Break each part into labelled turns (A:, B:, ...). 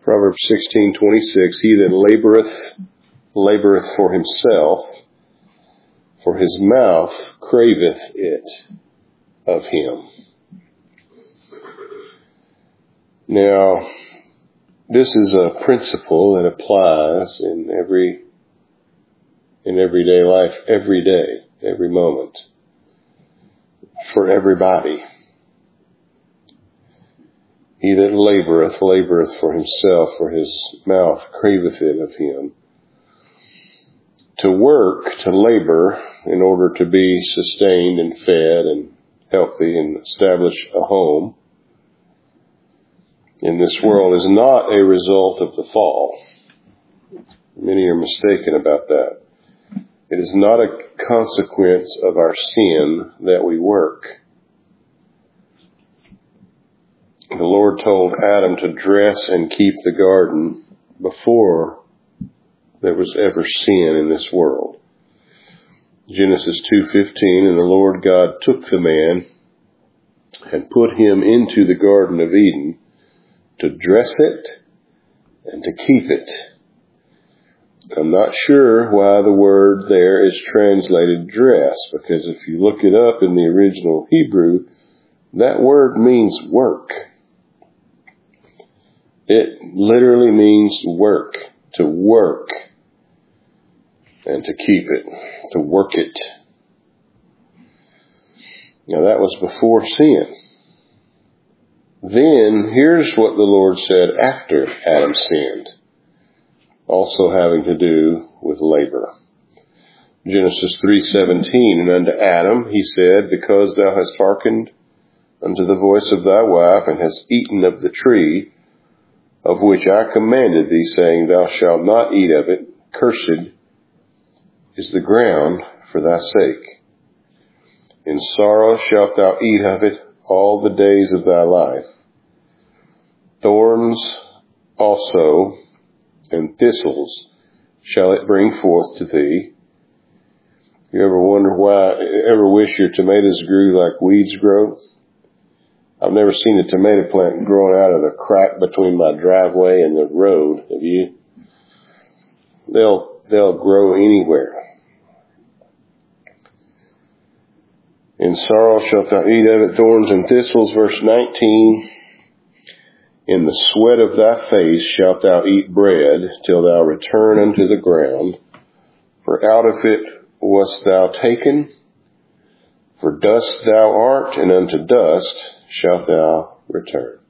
A: Proverbs 16:26, he that laboreth for himself, for his mouth craveth it of him. Now, this is a principle that applies in everyday life, every day, every moment, for everybody. He that laboreth for himself, for his mouth craveth it of him. To work, to labor, in order to be sustained and fed and healthy and establish a home in this world is not a result of the fall. Many are mistaken about that. It is not a consequence of our sin that we work. The Lord told Adam to dress and keep the garden before there was ever sin in this world. Genesis 2:15, and the Lord God took the man and put him into the Garden of Eden to dress it and to keep it. I'm not sure why the word there is translated dress, because if you look it up in the original Hebrew, that word means work. It literally means work, to work, and to keep it, to work it. Now that was before sin. Then, here's what the Lord said after Adam sinned, also having to do with labor. Genesis 3:17, and unto Adam he said, because thou hast hearkened unto the voice of thy wife, and hast eaten of the tree, of which I commanded thee, saying, thou shalt not eat of it, cursed is the ground for thy sake. In sorrow shalt thou eat of it all the days of thy life. Thorns also and thistles shall it bring forth to thee. You ever wish your tomatoes grew like weeds grow? I've never seen a tomato plant growing out of the crack between my driveway and the road. Have you? They'll grow anywhere. In sorrow shalt thou eat of it, thorns and thistles. Verse 19, in the sweat of thy face shalt thou eat bread, till thou return unto the ground. For out of it wast thou taken, for dust thou art, and unto dust shalt thou return.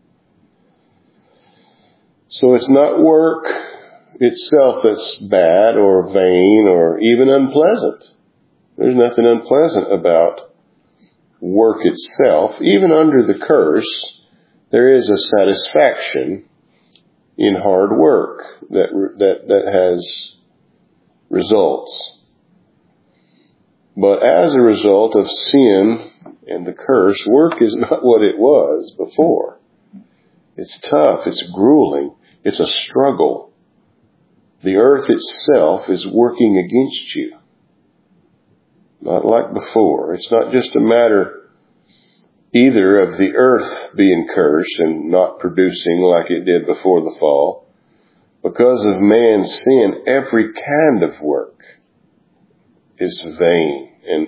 A: So it's not work itself that's bad or vain or even unpleasant. There's nothing unpleasant about work itself. Even under the curse, there is a satisfaction in hard work that has results. But as a result of sin and the curse, work is not what it was before. It's tough, it's grueling, it's a struggle. The earth itself is working against you. Not like before. It's not just a matter either of the earth being cursed and not producing like it did before the fall. Because of man's sin, every kind of work is vain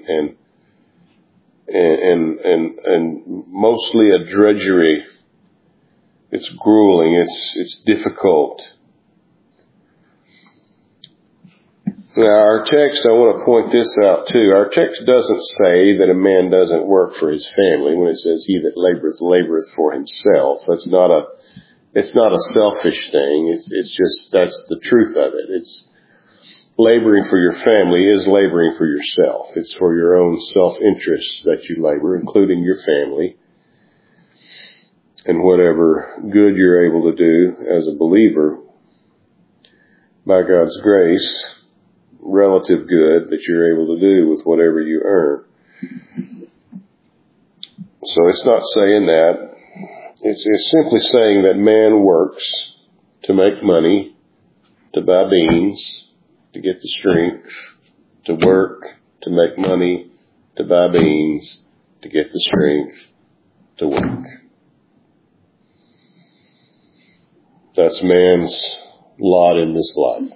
A: and mostly a drudgery. It's grueling. It's difficult. Now, our text, I want to point this out too. Our text doesn't say that a man doesn't work for his family when it says he that laboreth for himself. It's not a selfish thing. It's just, that's the truth of it. It's laboring for your family is laboring for yourself. It's for your own self-interest that you labor, including your family, and whatever good you're able to do as a believer by God's grace, relative good that you're able to do with whatever you earn. So it's not saying that. It's simply saying that man works to make money, to buy beans, to get the strength, to work, to make money, to buy beans, to get the strength, to work. That's man's lot in this life.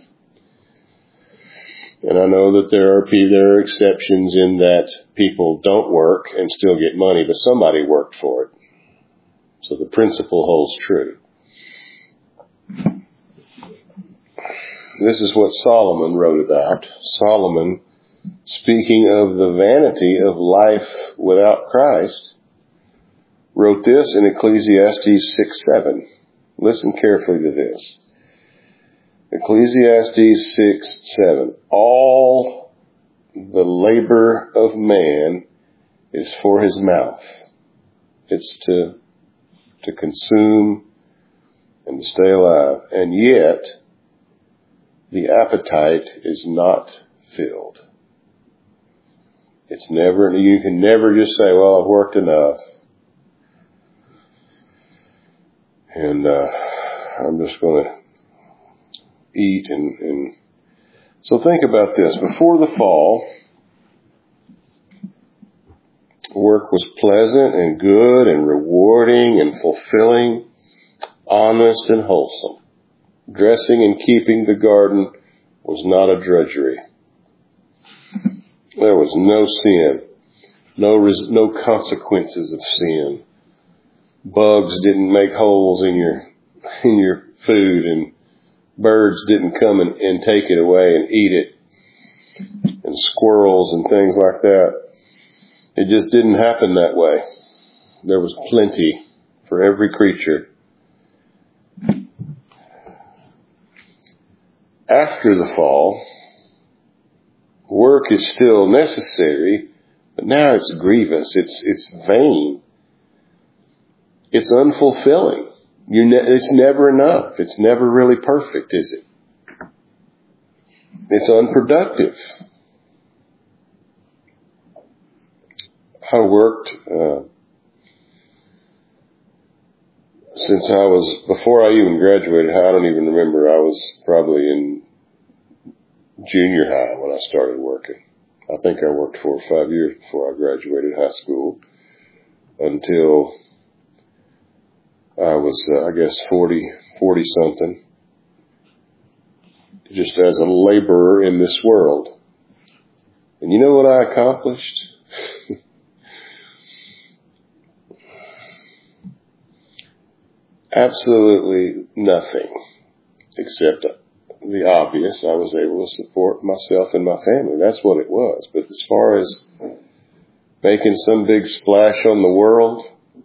A: And I know that there are exceptions in that people don't work and still get money, but somebody worked for it. So the principle holds true. This is what Solomon wrote about. Solomon, speaking of the vanity of life without Christ, wrote this in Ecclesiastes 6:7. Listen carefully to this. Ecclesiastes 6:7. All the labor of man is for his mouth. It's to consume and to stay alive. And yet, the appetite is not filled. It's never, you can never just say, well, I've worked enough. And I'm just going to eat. And so think about this. Before the fall, work was pleasant and good and rewarding and fulfilling, honest and wholesome. Dressing and keeping the garden was not a drudgery. There was no sin, no consequences of sin. Bugs didn't make holes in your food, and birds didn't come and take it away and eat it, and squirrels and things like that. It just didn't happen that way. There was plenty for every creature. After the fall, work is still necessary, but now it's grievous. It's vain. It's unfulfilling. It's never enough. It's never really perfect, is it? It's unproductive. I worked before I even graduated high. I don't even remember. I was probably in junior high when I started working. I think I worked 4 or 5 years before I graduated high school until I was, I guess, 40 something, just as a laborer in this world. And you know what I accomplished? Absolutely nothing, except the obvious. I was able to support myself and my family. That's what it was. But as far as making some big splash on the world,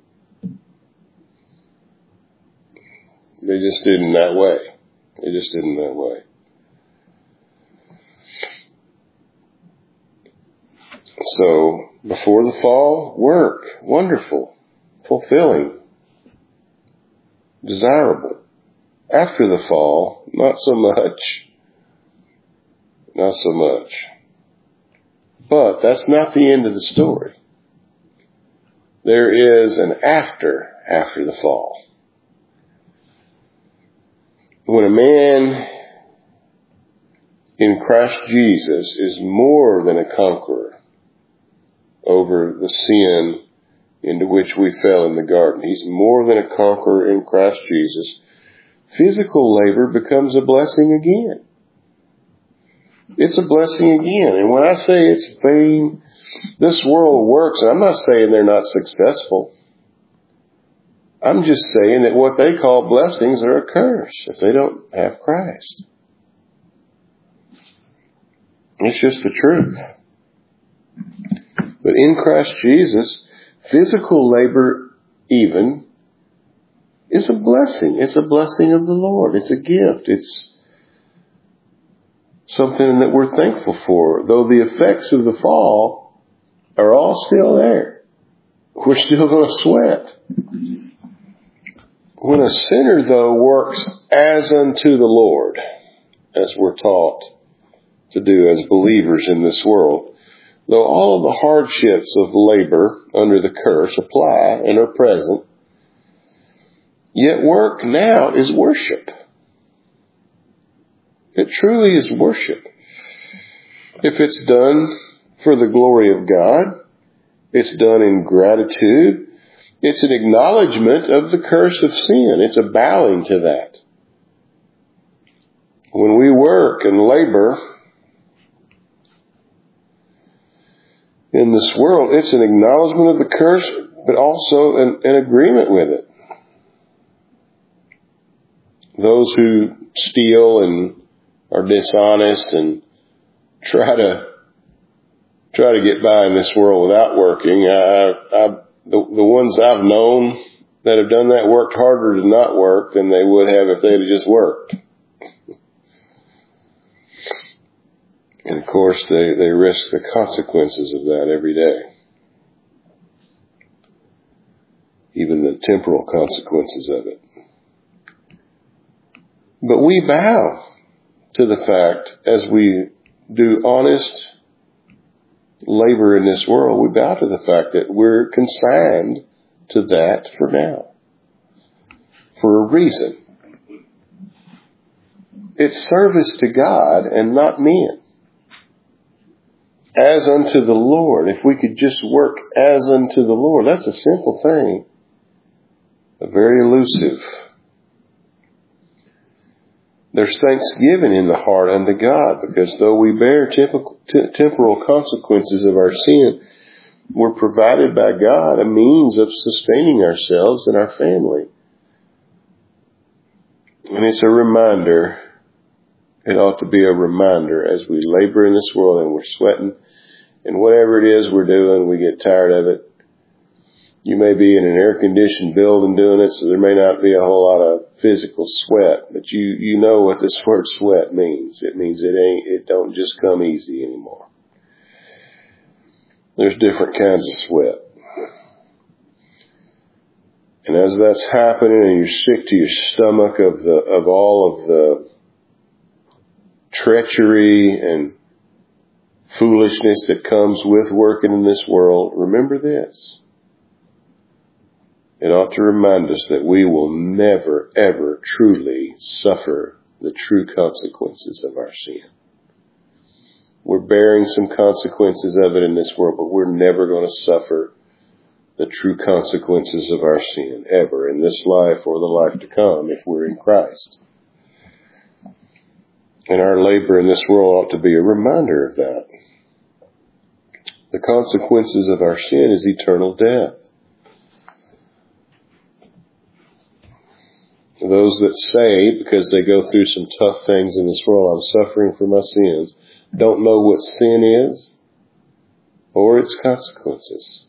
A: they just didn't that way. They just didn't that way. So, before the fall, work. Wonderful. Fulfilling. Desirable. After the fall, not so much. Not so much. But that's not the end of the story. There is an after the fall. When a man in Christ Jesus is more than a conqueror over the sin into which we fell in the garden, he's more than a conqueror in Christ Jesus, physical labor becomes a blessing again. It's a blessing again. And when I say it's vain, this world works, and I'm not saying they're not successful. I'm just saying that what they call blessings are a curse if they don't have Christ. It's just the truth. But in Christ Jesus, physical labor even is a blessing. It's a blessing of the Lord. It's a gift. It's something that we're thankful for. Though the effects of the fall are all still there. We're still going to sweat. When a sinner, though, works as unto the Lord, as we're taught to do as believers in this world, though all of the hardships of labor under the curse apply and are present, yet work now is worship. It truly is worship. If it's done for the glory of God, it's done in gratitude, it's an acknowledgement of the curse of sin. It's a bowing to that. when we work and labor in this world, it's an acknowledgement of the curse, but also an agreement with it. Those who steal and are dishonest and try to get by in this world without working, the ones I've known that have done that worked harder to not work than they would have if they'd have just worked. And of course, they risk the consequences of that every day. Even the temporal consequences of it. But we bow to the fact, as we do honest labor in this world, we bow to the fact that we're consigned to that for now. For a reason. It's service to God and not men. As unto the Lord. If we could just work as unto the Lord, that's a simple thing, but very elusive. There's thanksgiving in the heart unto God, because though we bear temporal consequences of our sin, we're provided by God a means of sustaining ourselves and our family. And it's a reminder, it ought to be a reminder as we labor in this world and we're sweating, and whatever it is we're doing, we get tired of it. You may be in an air-conditioned building doing it, so there may not be a whole lot of physical sweat, but you know what this word sweat means. It means it don't just come easy anymore. There's different kinds of sweat. And as that's happening and you're sick to your stomach of all of the treachery and foolishness that comes with working in this world, remember this. It ought to remind us that we will never, ever truly suffer the true consequences of our sin. We're bearing some consequences of it in this world, but we're never going to suffer the true consequences of our sin, ever, in this life or the life to come, if we're in Christ. And our labor in this world ought to be a reminder of that. The consequences of our sin is eternal death. Those that say, because they go through some tough things in this world, I'm suffering for my sins, don't know what sin is or its consequences.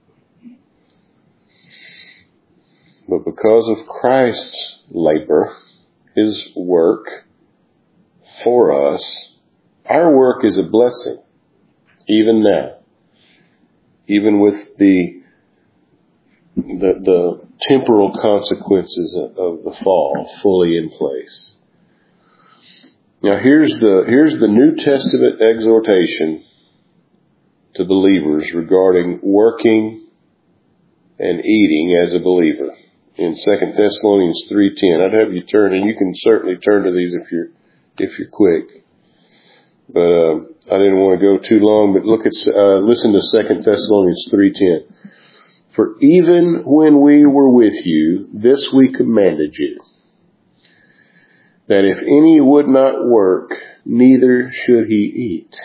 A: But because of Christ's labor, His work for us, our work is a blessing, even now. Even with the temporal consequences of the fall fully in place. Now here's the New Testament exhortation to believers regarding working and eating as a believer. In 2 Thessalonians 3:10, I'd have you turn, and you can certainly turn to these if you're quick. But I didn't want to go too long. But listen to 2 Thessalonians 3:10. For even when we were with you, this we commanded you, that if any would not work, neither should he eat.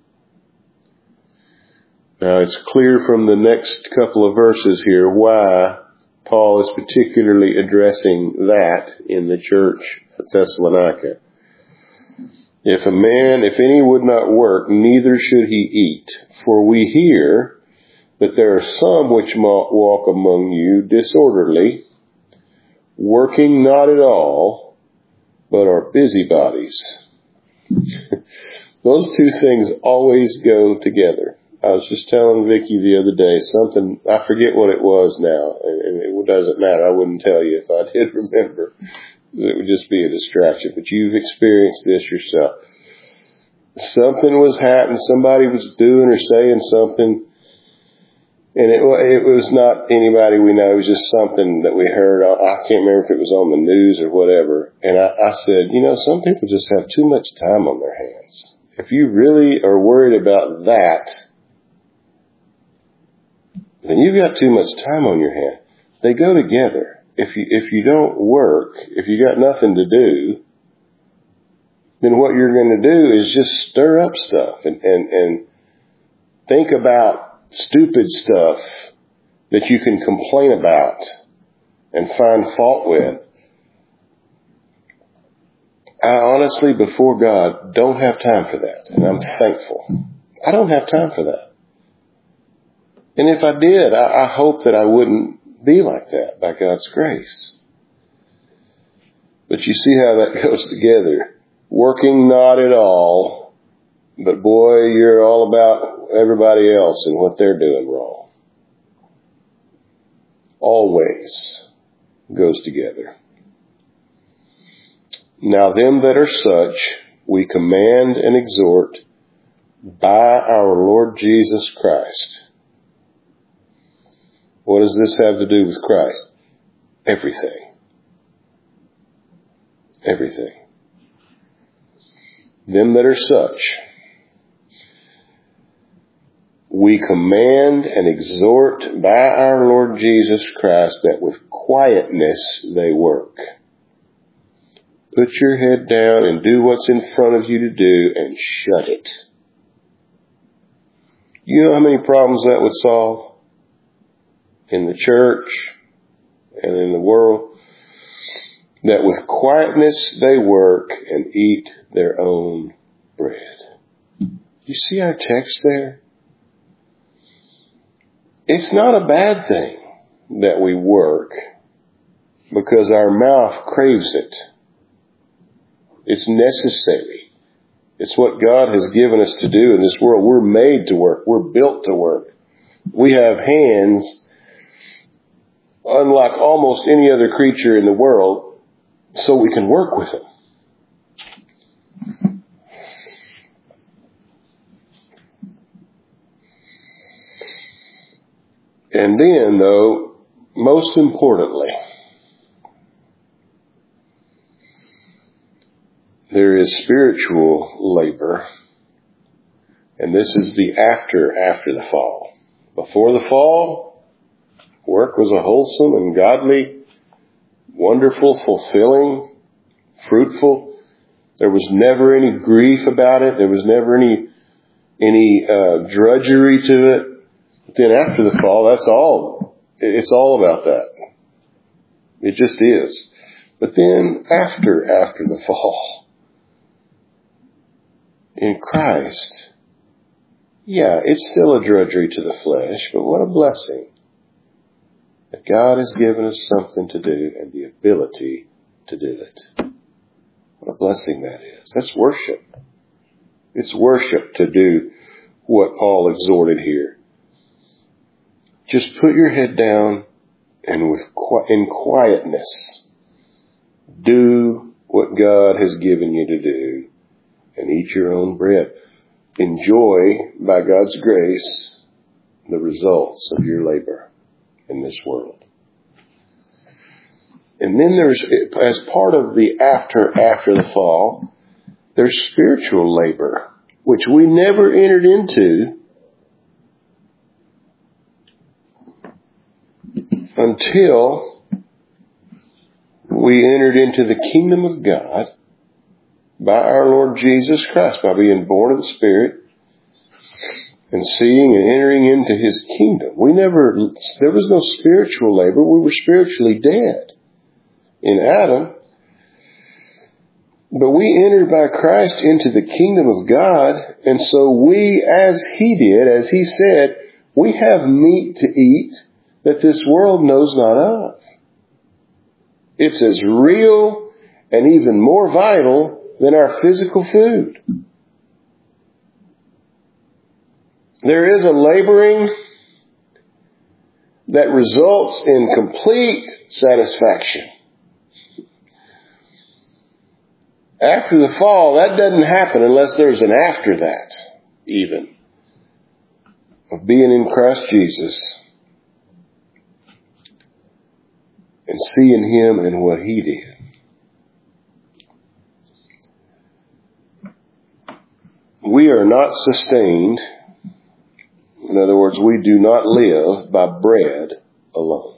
A: Now it's clear from the next couple of verses here why Paul is particularly addressing that in the church at Thessalonica. If any would not work, neither should he eat. For we hear that there are some which walk among you disorderly, working not at all, but are busybodies. Those two things always go together. I was just telling Vicki the other day something, I forget what it was now, and it doesn't matter. I wouldn't tell you if I did remember. It would just be a distraction. But you've experienced this yourself. Something was happening, somebody was doing or saying something, and it was not anybody we know. It was just something that we heard. I can't remember if it was on the news or whatever. And I said, some people just have too much time on their hands. If you really are worried about that, then you've got too much time on your hand. They go together. If you don't work, if you got nothing to do, then what you're going to do is just stir up stuff and think about stupid stuff that you can complain about and find fault with. I honestly, before God, don't have time for that. And I'm thankful. I don't have time for that. And if I did, I hope that I wouldn't be like that by God's grace. But you see how that goes together. Working not at all, but boy, you're all about everybody else and what they're doing wrong. Always goes together. Now them that are such, we command and exhort by our Lord Jesus Christ. What does this have to do with Christ? Everything. Everything. Them that are such, we command and exhort by our Lord Jesus Christ that with quietness they work. Put your head down and do what's in front of you to do and shut it. You know how many problems that would solve? In the church and in the world, that with quietness they work and eat their own bread. You see our text there? It's not a bad thing that we work because our mouth craves it. It's necessary. It's what God has given us to do in this world. We're made to work. We're built to work. We have hands unlike almost any other creature in the world, so we can work with them. And then, though, most importantly, there is spiritual labor, and this is the after the fall. Before the fall, work was a wholesome and godly, wonderful, fulfilling, fruitful. There was never any grief about it. There was never any drudgery to it. But then after the fall, it's all about that. It just is. But then after the fall, in Christ, yeah, it's still a drudgery to the flesh, but what a blessing that God has given us something to do and the ability to do it. What a blessing that is. That's worship. It's worship to do what Paul exhorted here. Just put your head down and in quietness, do what God has given you to do and eat your own bread. Enjoy, by God's grace, the results of your labor in this world. And then there's, as part of the after the fall, there's spiritual labor, which we never entered into until we entered into the kingdom of God by our Lord Jesus Christ, by being born of the Spirit and seeing and entering into His kingdom. There was no spiritual labor. We were spiritually dead in Adam. But we entered by Christ into the kingdom of God, and so we, as He did, as He said, we have meat to eat that this world knows not of. It's as real and even more vital than our physical food. There is a laboring that results in complete satisfaction. After the fall, that doesn't happen unless there's an after that, even, of being in Christ Jesus and seeing Him and what He did. We are not sustained. In other words, we do not live by bread alone.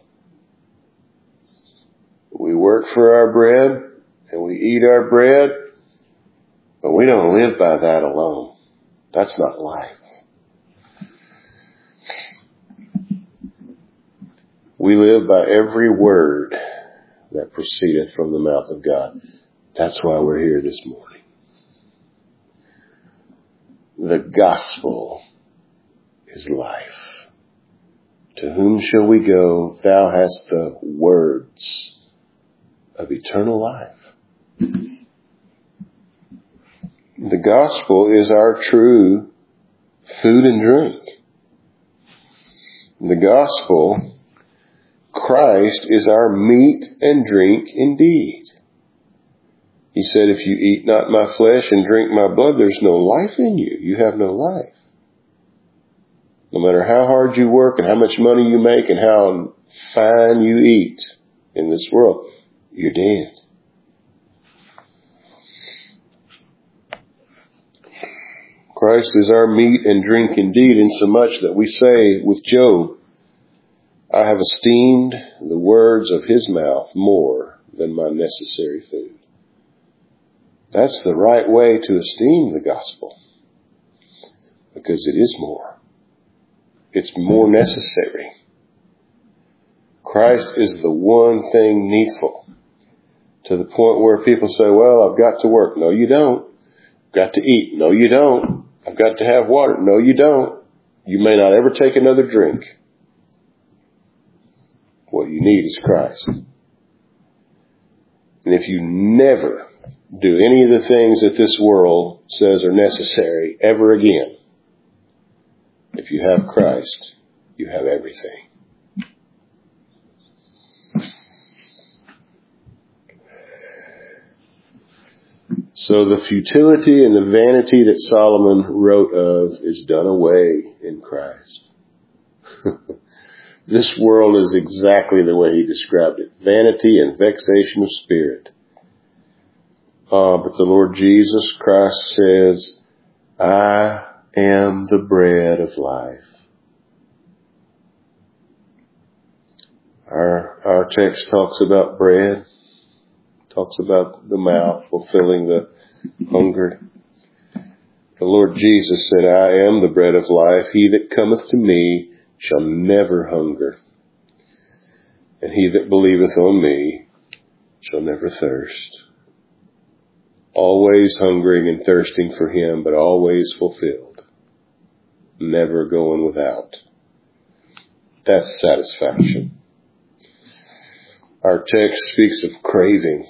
A: We work for our bread and we eat our bread, But we don't live by that alone. That's not life. We live by every word that proceedeth from the mouth of God. That's why we're here this morning. The gospel is life. To whom shall we go? Thou hast the words of eternal life. The gospel is our true food and drink. The gospel, Christ, is our meat and drink indeed. He said, if you eat not my flesh and drink my blood, there's no life in you. You have no life. No matter how hard you work and how much money you make and how fine you eat in this world, you're dead. Christ is our meat and drink indeed, insomuch that we say with Job, I have esteemed the words of his mouth more than my necessary food. That's the right way to esteem the gospel, because it is more. It's more necessary. Christ is the one thing needful, to the point where people say, well, I've got to work. No, you don't. I've got to eat. No, you don't. I've got to have water. No, you don't. You may not ever take another drink. What you need is Christ. And if you never do any of the things that this world says are necessary ever again, if you have Christ, you have everything. So the futility and the vanity that Solomon wrote of is done away in Christ. This world is exactly the way he described it. Vanity and vexation of spirit. But the Lord Jesus Christ says, I am the bread of life. Our text talks about bread. Talks about the mouth fulfilling the hunger. The Lord Jesus said, I am the bread of life. He that cometh to me shall never hunger. And he that believeth on me shall never thirst. Always hungering and thirsting for him, but always fulfilled. Never going without. That's satisfaction. Our text speaks of craving.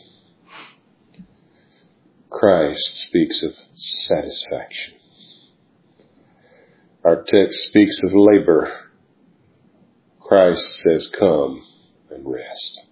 A: Christ speaks of satisfaction. Our text speaks of labor. Christ says, come and rest.